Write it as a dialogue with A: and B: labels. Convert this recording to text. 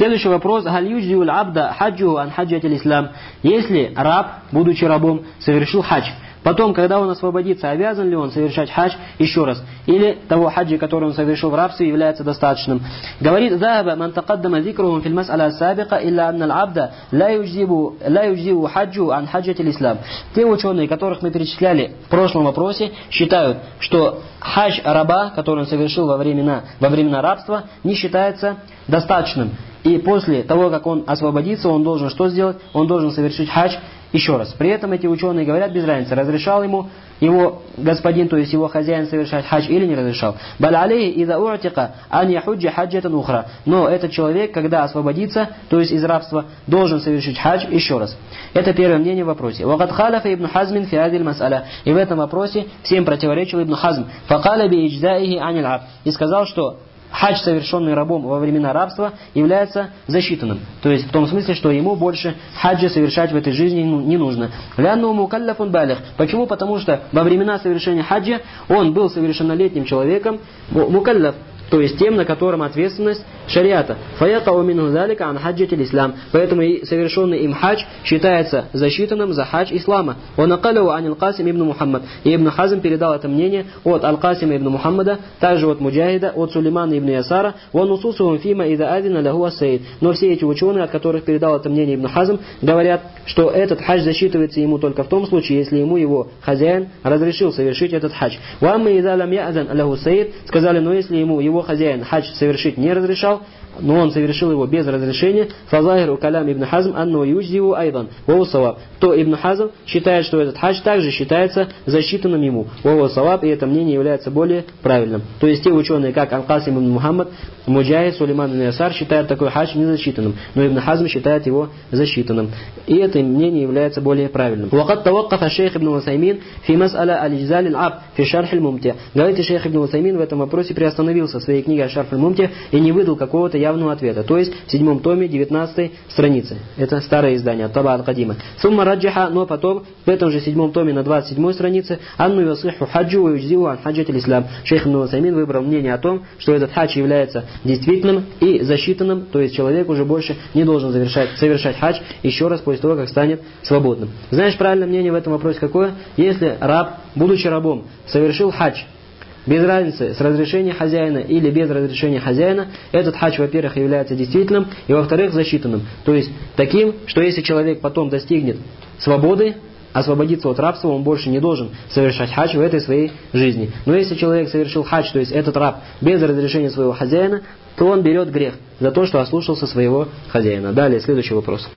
A: Следующий вопрос. Галь юджиуль абда хаджуху ан хаджатиль ислам. Если раб, будучи рабом, совершил хадж, потом, когда он освободится, обязан ли он совершать хадж еще раз? Или того хаджа, который он совершил в рабстве, является достаточным? Говорит, «Захаба ман тақаддама зикрухум филь мас'аля сабика, илля анна аль-абда ла юджибу хаджу ан хаджатиль ислам». Те ученые, которых мы перечисляли в прошлом вопросе, считают, что хадж раба, который он совершил во времена рабства, не считается достаточным. И после того, как он освободится, он должен что сделать? Он должен совершить хадж еще раз. При этом эти ученые говорят без разницы, разрешал ему его господин, то есть его хозяин, совершать хадж или не разрешал. Баль алейхи иза у'тика ан яхуджа хаджатан ухра. Но этот человек, когда освободится, то есть из рабства, должен совершить хадж еще раз. Это первое мнение в вопросе. Вакад халяфа ибн Хазмин фи адиль мас'аля. И в этом вопросе всем противоречил ибн Хазм. Факаля би идждаихи аниль аб. И сказал, что хадж, совершенный рабом во времена рабства, является засчитанным. То есть в том смысле, что ему больше хаджа совершать в этой жизни не нужно. Лянну мукалляфун балих. Почему? Потому что во времена совершения хаджа он был совершеннолетним человеком, мукалляф, то есть тем, на котором ответственность шариата. Фаякау минху залика ан хаджатиль ислам. Поэтому и совершенный им хадж считается засчитанным за хадж ислама. Он акаляву анил Касим ибн Мухаммад. И Ибн Хазм передал это мнение от Аль-Касима ибн Мухаммада, также от Муджахида, от Сулеймана ибн Ясара, вон усусухум фима ида адина лаху ассаид. Но все эти ученые, от которых передал это мнение Ибн Хазм, говорят, что этот хадж засчитывается ему только в том случае, если ему его хозяин разрешил совершить этот хадж. Вамма ида лам я'зан лаху ассаид, сказали, но если ему его хозяин хадж совершить не разрешал, но он совершил его без разрешения, фазахиру калям Ибн Хазм анну юдждиву айдан вау саваб, то Ибн Хазм считает, что этот хадж также считается засчитанным ему, вау саваб, и это мнение является более правильным. То есть те ученые, как Аль-Касим ибн Мухаммад, Муджахид, Сулейман ибн Ясар, считают такой хадж незасчитанным, но Ибн Хазм считает его засчитанным. И это мнение является более правильным. Вакад таваккафа шейх Ибн Усаймин фи мас'аля аль-иджзаль аль-абд фи шарх аль-мумти. Говорит, шейх Ибн Усаймин в этом вопросе приостановился в своей книге Шарх аль-Мумти и не выдал какого-то явного ответа. То есть в 7 томе 19 странице. Это старое издание, Таба аль-Кадима. Сумма раджиха, но потом в этом же 7 томе на 27 странице анну ясиху хаджу ва юджзиву ан хаджатиль ислам. Шейх Ибн Усаймин выбрал мнение о том, что этот хадж является действительным и засчитанным, то есть человек уже больше не должен совершать хадж еще раз после того, как станет свободным. Знаешь, правильное мнение в этом вопросе какое? Если раб, будучи рабом, совершил хадж без разницы, с разрешения хозяина или без разрешения хозяина, этот хадж, во-первых, является действительным, и, во-вторых, засчитанным. То есть таким, что если человек потом достигнет свободы, освободиться от рабства, он больше не должен совершать хадж в этой своей жизни. Но если человек совершил хадж, то есть этот раб, без разрешения своего хозяина, то он берет грех за то, что ослушался своего хозяина. Далее, следующий вопрос.